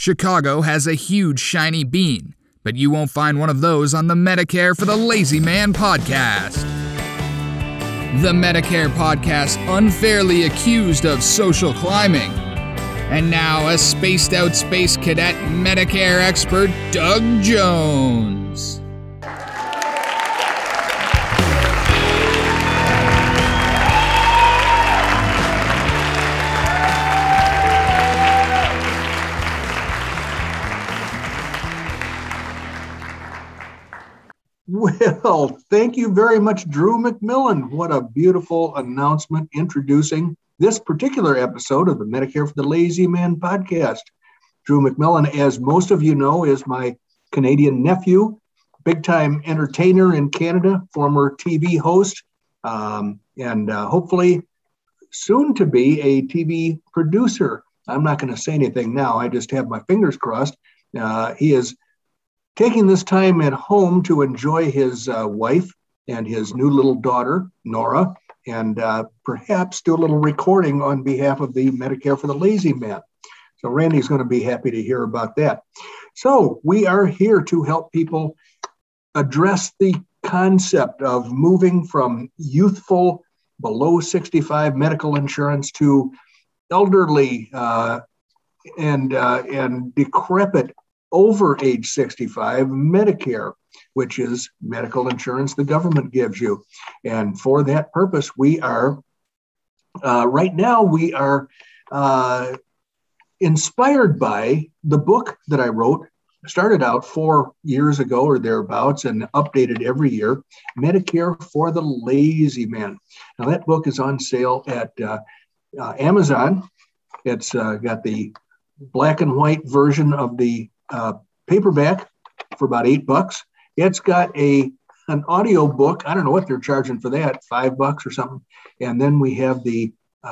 Chicago has a huge shiny bean, but you won't find one of those on the Medicare for the Lazy Man podcast. The Medicare podcast unfairly accused of social climbing. And now a spaced out space cadet Medicare expert, Doug Jones. Well, thank you very much, Drew McMillan. What a beautiful announcement introducing this particular episode of the Medicare for the Lazy Man podcast. Drew McMillan, as most of you know, is my Canadian nephew, big-time entertainer in Canada, former TV host, and hopefully soon to be a TV producer. I'm not going to say anything now. I just have my fingers crossed. He is taking this time at home to enjoy his wife and his new little daughter, Nora, and perhaps do a little recording on behalf of the Medicare for the Lazy Man. So Randy's going to be happy to hear about that. So we are here to help people address the concept of moving from youthful below 65 medical insurance to elderly and decrepit over age 65 Medicare, which is medical insurance the government gives you. And for that purpose, we are, right now, we are inspired by the book that I wrote, started out 4 years ago or thereabouts and updated every year, Medicare for the Lazy Man. Now that book is on sale at Amazon. It's got the black and white version of the paperback for about $8. It's got an audio book. I don't know what they're charging for that, $5 or something. And then we have the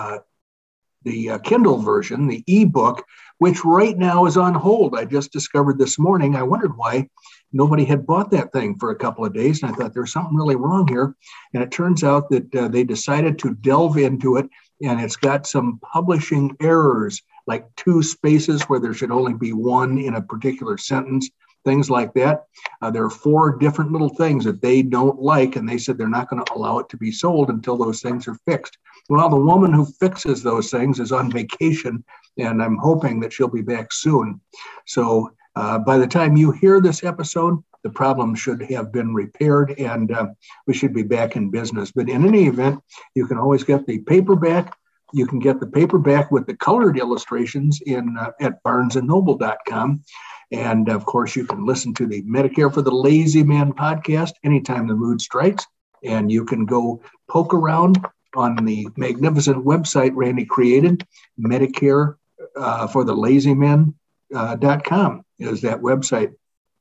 Kindle version, the ebook, which right now is on hold. I just discovered this morning. I wondered why nobody had bought that thing for a couple of days. And I thought there's something really wrong here. And it turns out that they decided to delve into it. And it's got some publishing errors, like 2 spaces where there should only be 1 in a particular sentence, things like that. There are 4 different little things that they don't like, and they said they're not going to allow it to be sold until those things are fixed. Well, the woman who fixes those things is on vacation, and I'm hoping that she'll be back soon. So by the time you hear this episode, the problem should have been repaired, and we should be back in business. But in any event, you can always get the paperback. You can get the paperback with the colored illustrations at barnesandnoble.com. And of course, you can listen to the Medicare for the Lazy Man podcast anytime the mood strikes. And you can go poke around on the magnificent website Randy created, Medicare for the LazyMan.com is that website.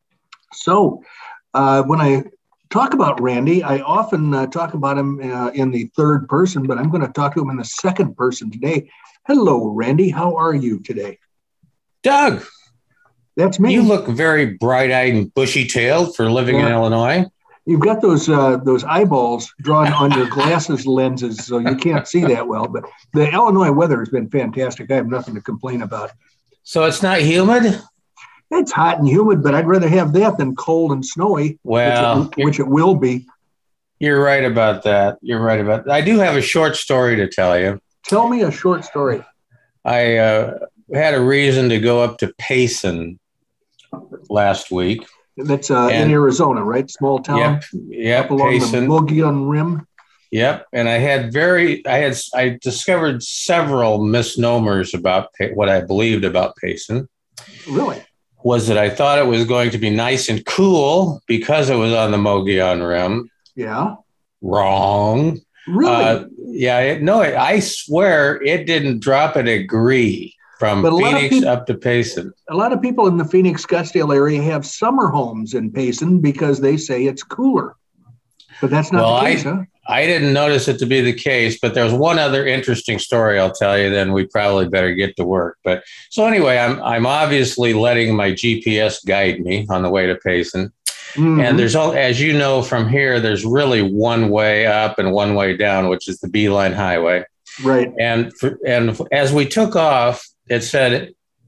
So when I talk about Randy, I often talk about him in the third person, but I'm going to talk to him in the second person today. Hello, Randy. How are you today? Doug. That's me. You look very bright-eyed and bushy-tailed for living in Illinois. You've got those eyeballs drawn on your glasses lenses, so you can't see that well. But the Illinois weather has been fantastic. I have nothing to complain about. So it's not humid? It's hot and humid, but I'd rather have that than cold and snowy, well, which it will be. You're right about that. I do have a short story to tell you. Tell me a short story. I had a reason to go up to Payson last week. That's in Arizona, right? Small town. Yep. Up along Payson. The Mogollon Rim. Yep. And I discovered several misnomers about what I believed about Payson. Really? Was that I thought it was going to be nice and cool because it was on the Mogollon Rim. Yeah. Wrong. Really? I swear it didn't drop a degree from Phoenix up to Payson. A lot of people in the Phoenix Scottsdale area have summer homes in Payson because they say it's cooler. But that's not the case, huh? I didn't notice it to be the case, but there's one other interesting story I'll tell you, then we probably better get to work. But so anyway, I'm obviously letting my GPS guide me on the way to Payson. Mm-hmm. And there's as you know from here, there's really one way up and one way down, which is the Beeline Highway. Right. And as we took off, it said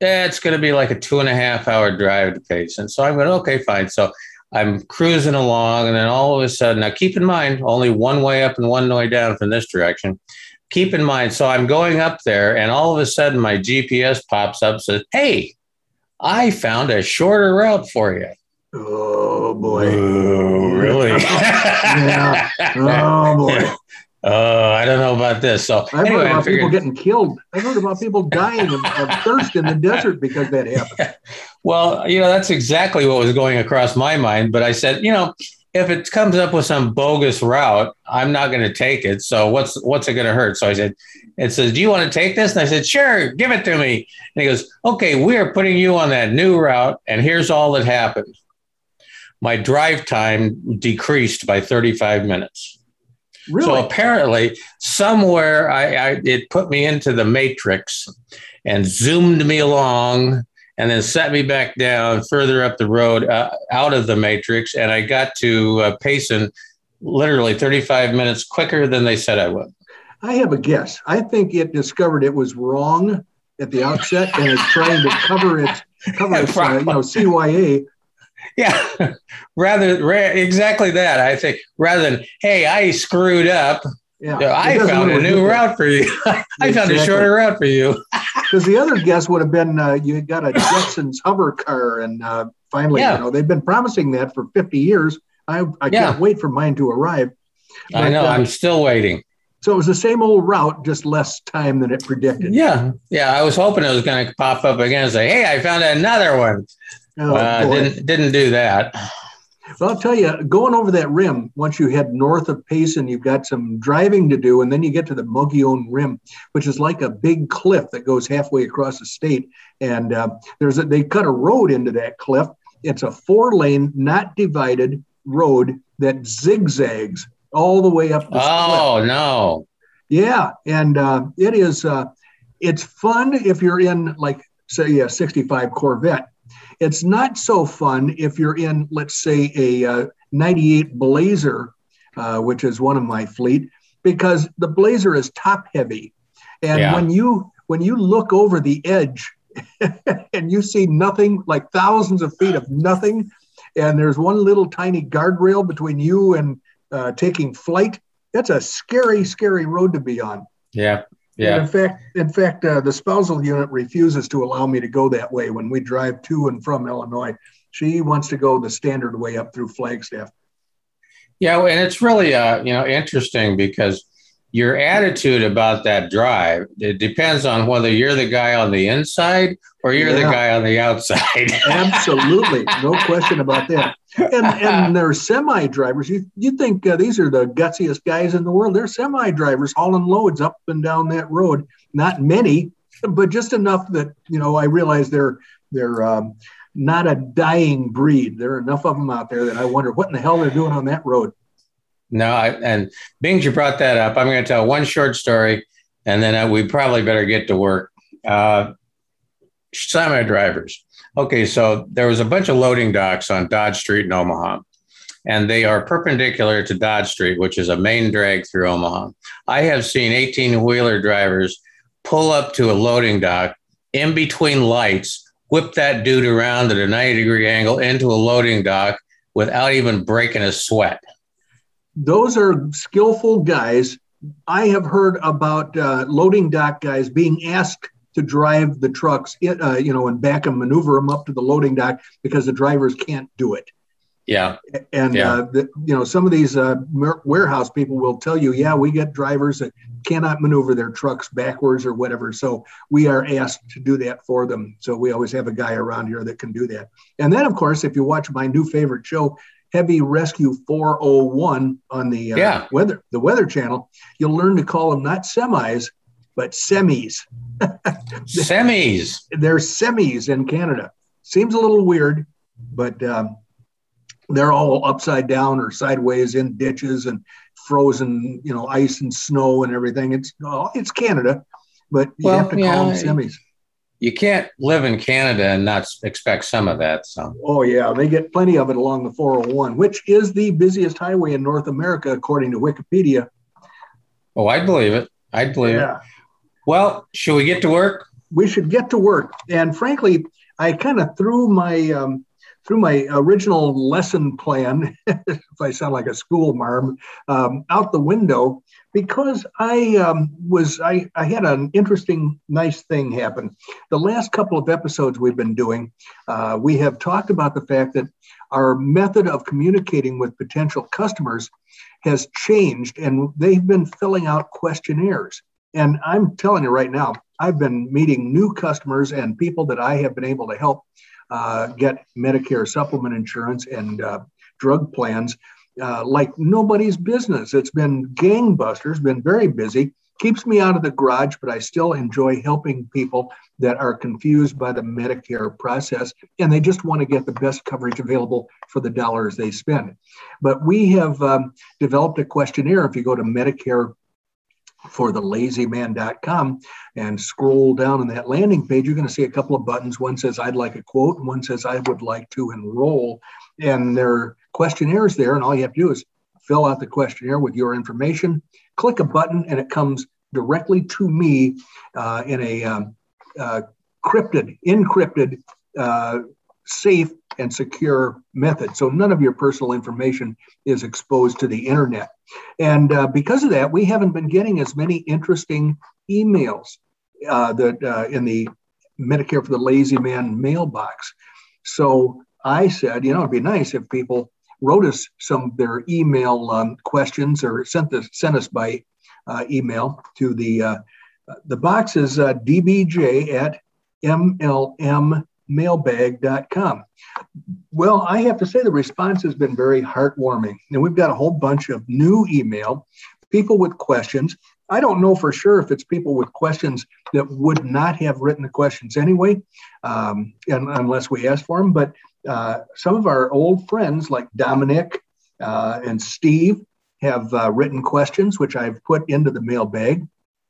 it's going to be like a 2.5 hour drive to Payson. So I went, okay, fine. So I'm cruising along, and then all of a sudden, now keep in mind, only one way up and one way down from this direction. Keep in mind, so I'm going up there, and all of a sudden my GPS pops up, says, hey, I found a shorter route for you. Oh, boy. Oh, really? Yeah. Oh, boy. I don't know about this. So I've anyway, heard about people getting killed. I've heard about people dying of thirst in the desert because that happened. Well, that's exactly what was going across my mind. But I said, if it comes up with some bogus route, I'm not going to take it. So what's it going to hurt? So I said, it says, do you want to take this? And I said, sure, give it to me. And he goes, okay, we are putting you on that new route. And here's all that happened. My drive time decreased by 35 minutes. Really? So apparently somewhere it put me into the matrix and zoomed me along and then set me back down further up the road out of the matrix. And I got to Payson literally 35 minutes quicker than they said I would. I have a guess. I think it discovered it was wrong at the outset and is trying to cover its CYA. Yeah, exactly that. I think rather than, hey, I screwed up. Yeah, I found a new route for you. I found a shorter route for you. Because the other guess would have been you got a Jetsons hover car, and finally, they've been promising that for 50 years. I can't wait for mine to arrive. But, I know. I'm still waiting. So it was the same old route, just less time than it predicted. Yeah. I was hoping it was going to pop up again and say, hey, I found another one. Didn't do that. Well, I'll tell you, going over that rim, once you head north of Payson, you've got some driving to do, and then you get to the Mogollon Rim, which is like a big cliff that goes halfway across the state. And they cut a road into that cliff. It's a 4-lane, not divided road that zigzags all the way up this cliff. Oh, no. Yeah, and it is. It's fun if you're in, like, say, a 65 Corvette. It's not so fun if you're in, let's say, a 98 Blazer, which is one of my fleet, because the Blazer is top heavy. And when you look over the edge and you see nothing, like thousands of feet of nothing, and there's one little tiny guardrail between you and taking flight, that's a scary, scary road to be on. Yeah. Yeah. And in fact, the spousal unit refuses to allow me to go that way when we drive to and from Illinois. She wants to go the standard way up through Flagstaff. Yeah, and it's really interesting because your attitude about that drive, it depends on whether you're the guy on the inside or you're the guy on the outside. Absolutely, no question about that. And they're semi drivers. You think these are the gutsiest guys in the world? They're semi drivers hauling loads up and down that road. Not many, but just enough that I realize they're not a dying breed. There are enough of them out there that I wonder what in the hell they're doing on that road. No, and being you brought that up, I'm going to tell one short story, and then we probably better get to work. Semi drivers. Okay, so there was a bunch of loading docks on Dodge Street in Omaha, and they are perpendicular to Dodge Street, which is a main drag through Omaha. I have seen 18-wheeler drivers pull up to a loading dock in between lights, whip that dude around at a 90-degree angle into a loading dock without even breaking a sweat. Those are skillful guys. I have heard about loading dock guys being asked to drive the trucks, and back and maneuver them up to the loading dock because the drivers can't do it. Yeah. And, some of these warehouse people will tell you, we get drivers that cannot maneuver their trucks backwards or whatever. So we are asked to do that for them. So we always have a guy around here that can do that. And then, of course, if you watch my new favorite show, Heavy Rescue 401 on the Weather Channel, you'll learn to call them not semis, but semis. Semis. They're semis in Canada. Seems a little weird, but they're all upside down or sideways in ditches and frozen, ice and snow and everything. It's Canada, but you have to call them semis. You can't live in Canada and not expect some of that. So. Oh, yeah. They get plenty of it along the 401, which is the busiest highway in North America, according to Wikipedia. Oh, I believe it. I believe it. Well, should we get to work? we should get to work. And frankly, I kind of threw my original lesson plan, if I sound like a school marm, out the window because I had an interesting, nice thing happen. The last couple of episodes we've been doing, we have talked about the fact that our method of communicating with potential customers has changed, and they've been filling out questionnaires. And I'm telling you right now, I've been meeting new customers and people that I have been able to help get Medicare supplement insurance and drug plans like nobody's business. It's been gangbusters, been very busy, keeps me out of the garage, but I still enjoy helping people that are confused by the Medicare process, and they just want to get the best coverage available for the dollars they spend. But we have developed a questionnaire. If you go to Medicare for the lazyman.com and scroll down on that landing page, you're going to see a couple of buttons. One says, I'd like a quote, and one says, I would like to enroll. And there are questionnaires there, and all you have to do is fill out the questionnaire with your information, click a button, and it comes directly to me in a encrypted, safe and secure method. So none of your personal information is exposed to the internet. And because of that, we haven't been getting as many interesting emails that in the Medicare for the Lazy Man mailbox. So I said, it'd be nice if people wrote us some of their email questions or sent us by email to the box is dbj@mlmmailbag.com. Well, I have to say the response has been very heartwarming. And we've got a whole bunch of new email, people with questions. I don't know for sure if it's people with questions that would not have written the questions anyway, unless we asked for them. But some of our old friends like Dominic and Steve have written questions, which I've put into the mailbag.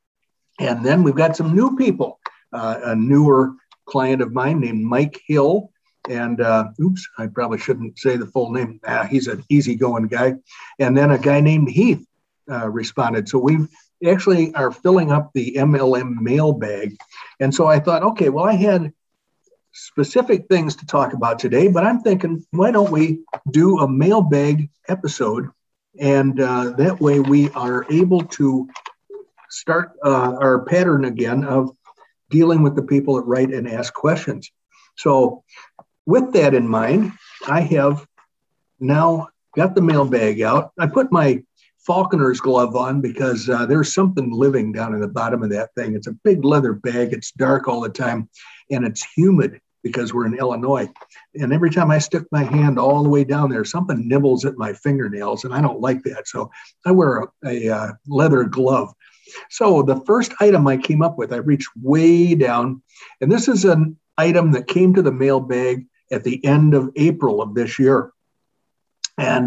And then we've got some new people, a newer client of mine named Mike Hill. And I probably shouldn't say the full name. He's an easygoing guy. And then a guy named Heath responded. So we actually are filling up the MLM mailbag. And so I thought, okay, well, I had specific things to talk about today, but I'm thinking, why don't we do a mailbag episode? And that way we are able to start our pattern again of dealing with the people that write and ask questions. So with that in mind, I have now got the mailbag out. I put my falconer's glove on because there's something living down in the bottom of that thing. It's a big leather bag. It's dark all the time, and it's humid because we're in Illinois. And every time I stick my hand all the way down there, something nibbles at my fingernails, and I don't like that. So I wear a leather glove. So the first item I came up with, I reached way down, and this is an item that came to the mailbag at the end of April of this year. And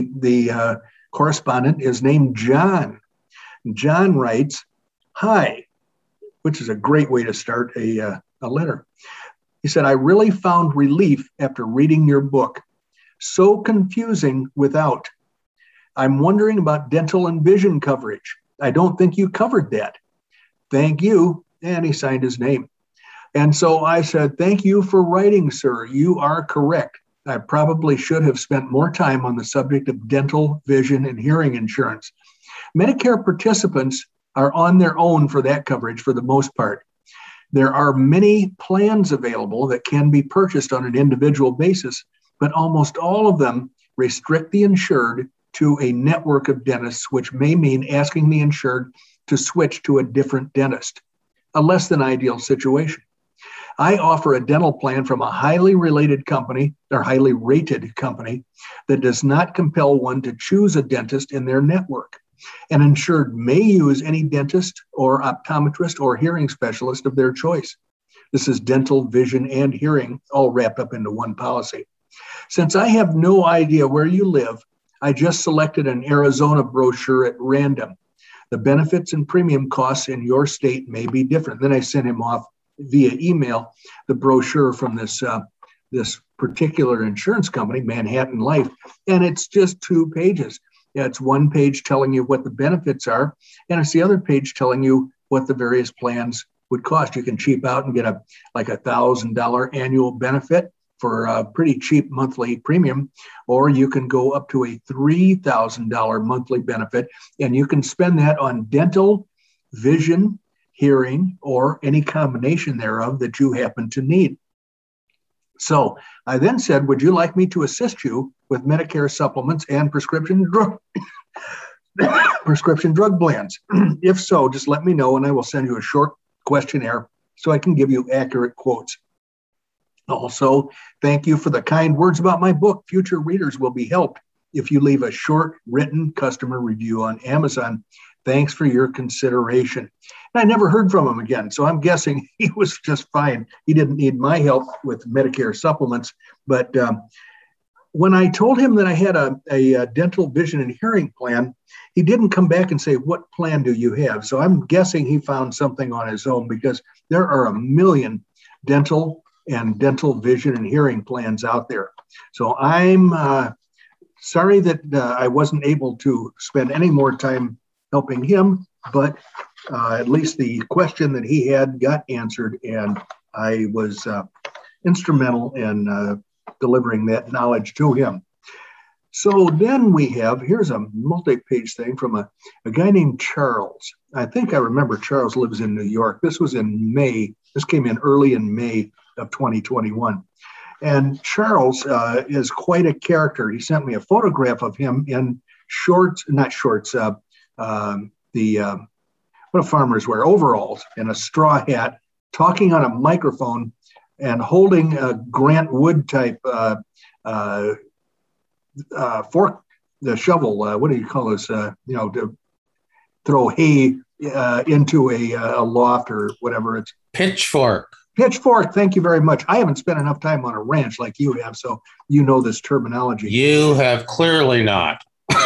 the correspondent is named John. John writes, "Hi," which is a great way to start a letter. He said, "I really found relief after reading your book. So confusing without. I'm wondering about dental and vision coverage. I don't think you covered that. Thank you." And he signed his name. And so I said, "Thank you for writing, sir. You are correct. I probably should have spent more time on the subject of dental, vision, and hearing insurance. Medicare participants are on their own for that coverage for the most part. There are many plans available that can be purchased on an individual basis, but almost all of them restrict the insured to a network of dentists, which may mean asking the insured to switch to a different dentist, a less than ideal situation. I offer a dental plan from a highly rated company that does not compel one to choose a dentist in their network. An insured may use any dentist or optometrist or hearing specialist of their choice. This is dental, vision, and hearing all wrapped up into one policy. Since I have no idea where you live, I just selected an Arizona brochure at random. The benefits and premium costs in your state may be different." Then I sent him off via email the brochure from this particular insurance company, Manhattan Life, and it's just 2 pages. It's one page telling you what the benefits are, and it's the other page telling you what the various plans would cost. You can cheap out and get a $1,000 annual benefit for a pretty cheap monthly premium, or you can go up to a $3,000 monthly benefit, and you can spend that on dental, vision, hearing, or any combination thereof that you happen to need. So I then said, would you like me to assist you with Medicare supplements and prescription drug plans? If so, just let me know and I will send you a short questionnaire so I can give you accurate quotes. Also, thank you for the kind words about my book. Future readers will be helped if you leave a short written customer review on Amazon. Thanks for your consideration. And I never heard from him again, so I'm guessing he was just fine. He didn't need my help with Medicare supplements. But when I told him that I had a dental, vision, and hearing plan, he didn't come back and say, what plan do you have? So I'm guessing he found something on his own, because there are a million dental, vision, and hearing plans out there. So I'm sorry that I wasn't able to spend any more time helping him, but at least the question that he had got answered, and I was instrumental in delivering that knowledge to him. So then here's a multi-page thing from a guy named Charles. I think I remember Charles lives in New York. This was in May. This came in early in May of 2021. And Charles is quite a character. He sent me a photograph of him in what do farmers wear? Overalls and a straw hat, talking on a microphone and holding a Grant Wood type fork, the shovel. What do you call this? To throw hay into a loft or whatever. It's pitchfork. Pitchfork. Thank you very much. I haven't spent enough time on a ranch like you have, so you know this terminology. You have clearly not.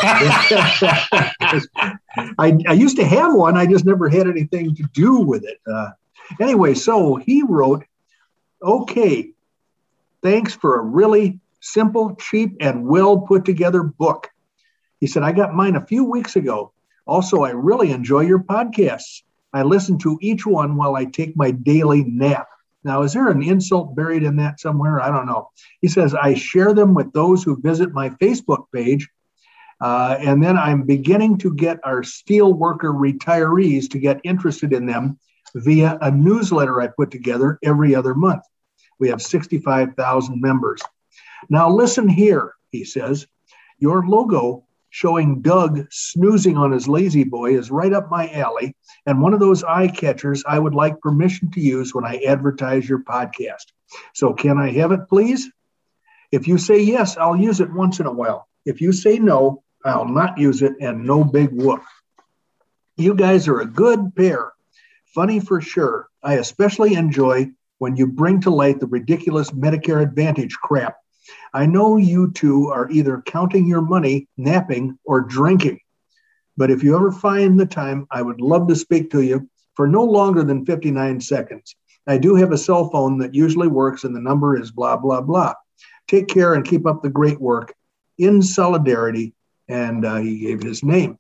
I used to have one. I just never had anything to do with it. Anyway, so he wrote, okay, thanks for a really simple, cheap, and well put together book. He said, I got mine a few weeks ago. Also, I really enjoy your podcasts. I listen to each one while I take my daily nap. Now, is there an insult buried in that somewhere? I don't know. He says, I share them with those who visit my Facebook page. And then I'm beginning to get our steelworker retirees to get interested in them via a newsletter I put together every other month. We have 65,000 members. Now listen here, he says, your logo showing Doug snoozing on his lazy boy is right up my alley, and one of those eye catchers I would like permission to use when I advertise your podcast. So can I have it, please? If you say yes, I'll use it once in a while. If you say no, I'll not use it, and no big whoop. You guys are a good pair. Funny for sure. I especially enjoy when you bring to light the ridiculous Medicare Advantage crap. I know you two are either counting your money, napping, or drinking. But if you ever find the time, I would love to speak to you for no longer than 59 seconds. I do have a cell phone that usually works, and the number is blah, blah, blah. Take care and keep up the great work. In solidarity. And he gave his name.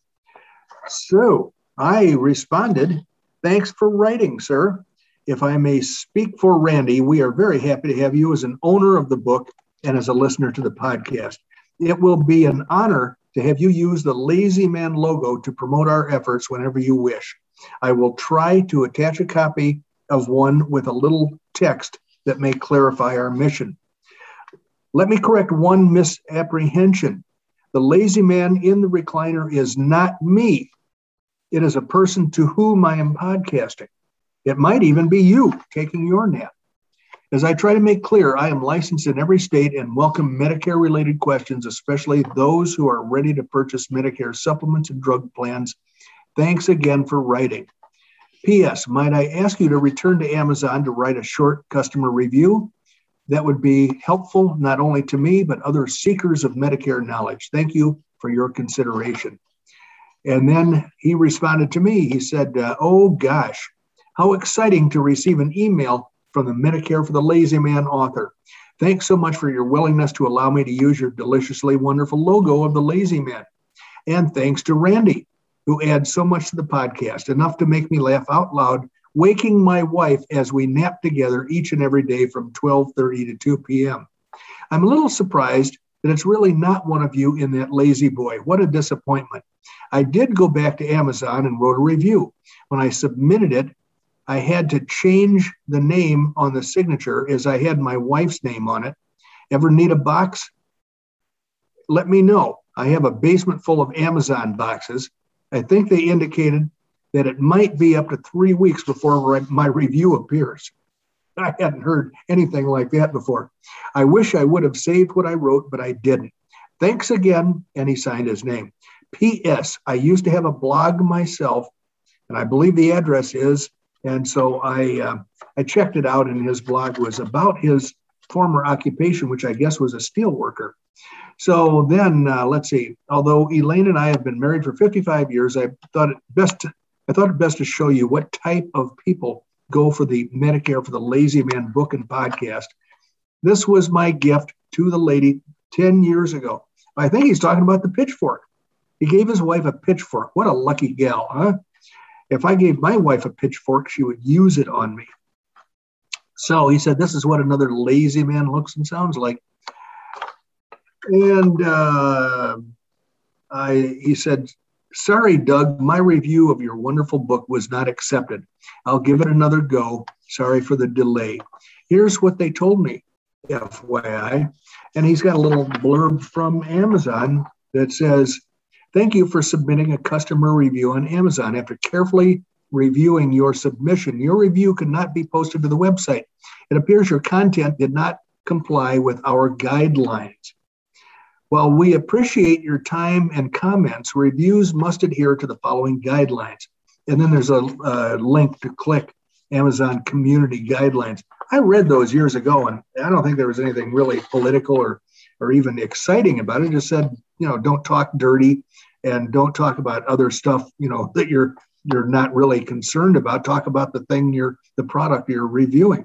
So I responded, thanks for writing, sir. If I may speak for Randy, we are very happy to have you as an owner of the book and as a listener to the podcast. It will be an honor to have you use the Lazy Man logo to promote our efforts whenever you wish. I will try to attach a copy of one with a little text that may clarify our mission. Let me correct one misapprehension. The lazy man in the recliner is not me. It is a person to whom I am podcasting. It might even be you taking your nap. As I try to make clear, I am licensed in every state and welcome Medicare-related questions, especially those who are ready to purchase Medicare supplements and drug plans. Thanks again for writing. P.S. Might I ask you to return to Amazon to write a short customer review? That would be helpful not only to me, but other seekers of Medicare knowledge. Thank you for your consideration. And then he responded to me. He said, oh gosh, how exciting to receive an email from the Medicare for the Lazy Man author. Thanks so much for your willingness to allow me to use your deliciously wonderful logo of the Lazy Man. And thanks to Randy, who adds so much to the podcast, enough to make me laugh out loud waking my wife as we nap together each and every day from 12:30 to 2 p.m. I'm a little surprised that it's really not one of you in that lazy boy. What a disappointment. I did go back to Amazon and wrote a review. When I submitted it, I had to change the name on the signature as I had my wife's name on it. Ever need a box? Let me know. I have a basement full of Amazon boxes. I think they indicated that it might be up to 3 weeks before my review appears. I hadn't heard anything like that before. I wish I would have saved what I wrote, but I didn't. Thanks again, and he signed his name. P.S. I used to have a blog myself, and I believe the address is, and so I checked it out, and his blog was about his former occupation, which I guess was a steel worker. So then, let's see. Although Elaine and I have been married for 55 years, I thought it best to show you what type of people go for the Medicare for the Lazy Man book and podcast. This was my gift to the lady 10 years ago. I think he's talking about the pitchfork. He gave his wife a pitchfork. What a lucky gal, huh? If I gave my wife a pitchfork, she would use it on me. So he said, this is what another lazy man looks and sounds like. And he said, sorry, Doug, my review of your wonderful book was not accepted. I'll give it another go. Sorry for the delay. Here's what they told me, FYI. And he's got a little blurb from Amazon that says, thank you for submitting a customer review on Amazon. After carefully reviewing your submission, your review could not be posted to the website. It appears your content did not comply with our guidelines. While we appreciate your time and comments, reviews must adhere to the following guidelines. And then there's a link to click, Amazon Community Guidelines. I read those years ago, and I don't think there was anything really political or even exciting about it. It just said, don't talk dirty and don't talk about other stuff, that you're not really concerned about. Talk about the product you're reviewing.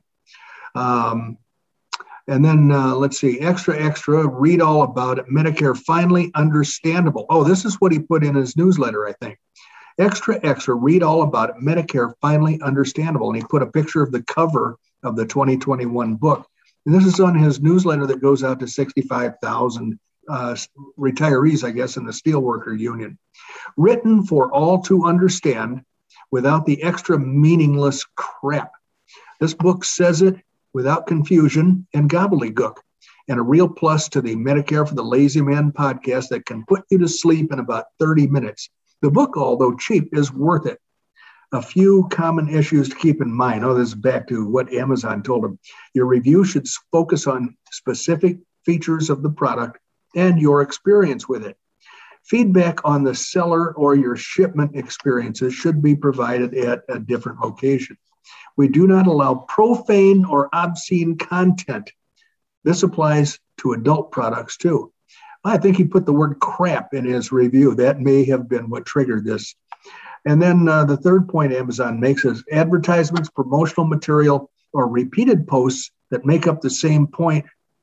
And then let's see, extra, read all about it. Medicare Finally Understandable. Oh, this is what he put in his newsletter, I think. Extra, read all about it. Medicare Finally Understandable. And he put a picture of the cover of the 2021 book. And this is on his newsletter that goes out to 65,000 retirees, I guess, in the Steelworker Union. Written for all to understand without the extra meaningless crap. This book says it without confusion and gobbledygook, and a real plus to the Medicare for the Lazy Man podcast that can put you to sleep in about 30 minutes. The book, although cheap, is worth it. A few common issues to keep in mind. Oh, this is back to what Amazon told him. Your review should focus on specific features of the product and your experience with it. Feedback on the seller or your shipment experiences should be provided at a different location. We do not allow profane or obscene content. This applies to adult products too. I think he put the word crap in his review. That may have been what triggered this. And then the third point Amazon makes is advertisements, promotional material, or repeated posts that make the same point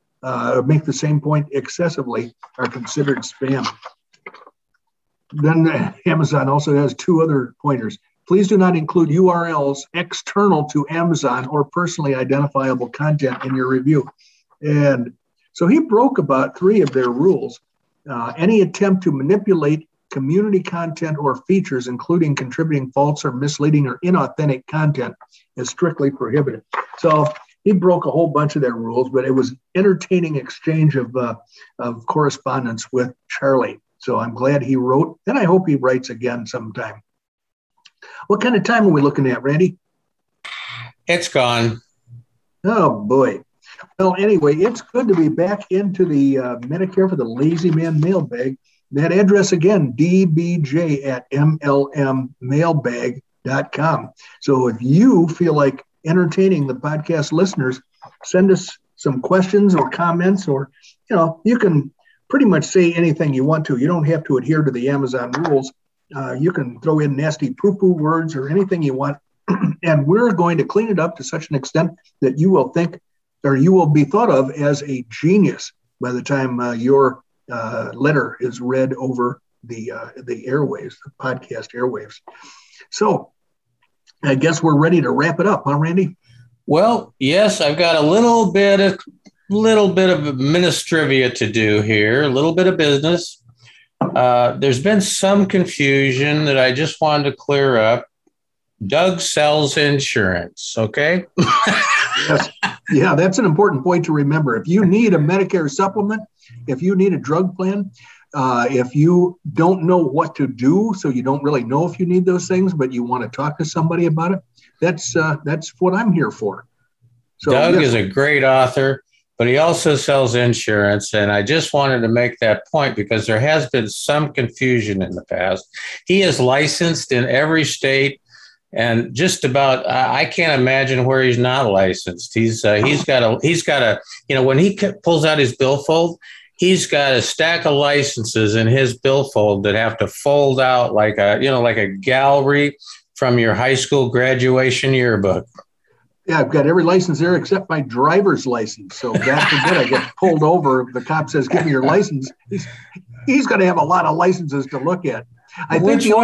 excessively are considered spam. Then Amazon also has two other pointers. Please do not include URLs external to Amazon or personally identifiable content in your review. And so he broke about 3 of their rules. Any attempt to manipulate community content or features, including contributing false or misleading or inauthentic content, is strictly prohibited. So he broke a whole bunch of their rules, but it was entertaining exchange of correspondence with Charlie. So I'm glad he wrote, and I hope he writes again sometime. What kind of time are we looking at, Randy? It's gone. Oh, boy. Well, anyway, it's good to be back into the Medicare for the Lazy Man mailbag. That address again, dbj@mlmmailbag.com. So if you feel like entertaining the podcast listeners, send us some questions or comments, or, you can pretty much say anything you want to. You don't have to adhere to the Amazon rules. You can throw in nasty poo-poo words or anything you want, and we're going to clean it up to such an extent that you will think, or you will be thought of as a genius by the time your letter is read over the airwaves, the podcast airwaves. So I guess we're ready to wrap it up, huh, Randy? Well, yes, I've got a little bit of ministrivia to do here, a little bit of business. There's been some confusion that I just wanted to clear up. Doug sells insurance, okay? Yes. Yeah, that's an important point to remember. If you need a Medicare supplement, if you need a drug plan, if you don't know what to do, so you don't really know if you need those things, but you want to talk to somebody about it, that's what I'm here for. So, Doug yes. is a great author, but he also sells insurance. And I just wanted to make that point because there has been some confusion in the past. He is licensed in every state. And just about, I can't imagine where he's not licensed. He's got a, when he pulls out his billfold, he's got a stack of licenses in his billfold that have to fold out like a gallery from your high school graduation yearbook. Yeah, I've got every license there except my driver's license. So God forbid I get pulled over. The cop says, "Give me your license." He's going to have a lot of licenses to look at. I think the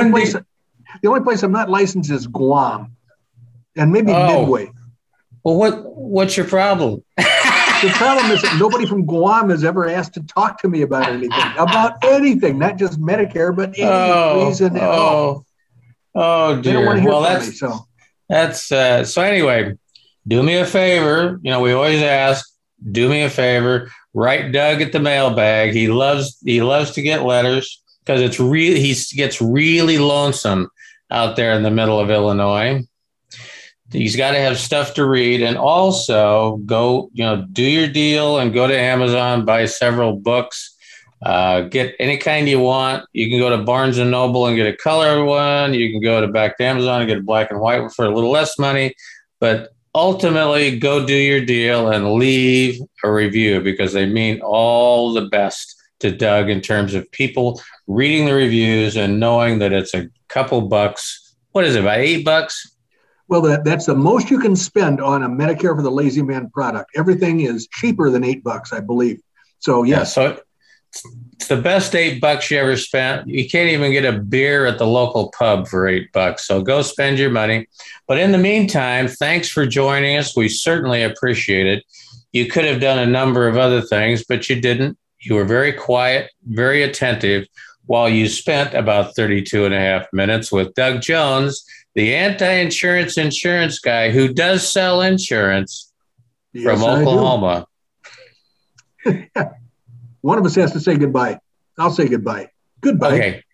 only place I'm not licensed is Guam, and maybe Midway. Well, what's your problem? The problem is that nobody from Guam has ever asked to talk to me about anything, not just Medicare, but any reason at all. Oh dear. They don't want to hear from me, that's so anyway. Do me a favor. We always ask. Do me a favor. Write Doug at the mailbag. He loves to get letters because he gets really lonesome out there in the middle of Illinois. He's got to have stuff to read, and also go, do your deal and go to Amazon, buy several books, get any kind you want. You can go to Barnes and Noble and get a color one. You can go back to Amazon and get a black and white one for a little less money, but ultimately go do your deal and leave a review because they mean all the best to Doug in terms of people reading the reviews and knowing that it's a couple bucks. What is it, about $8? Well, that's the most you can spend on a Medicare for the Lazy Man product. Everything is cheaper than $8, I believe. So, yes. Yeah, so it's the best $8 you ever spent. You can't even get a beer at the local pub for $8. So go spend your money. But in the meantime, thanks for joining us. We certainly appreciate it. You could have done a number of other things, but you didn't. You were very quiet, very attentive while you spent about 32 and a half minutes with Doug Jones, the anti-insurance insurance guy who does sell insurance from Oklahoma. One of us has to say goodbye. I'll say goodbye. Goodbye. Okay.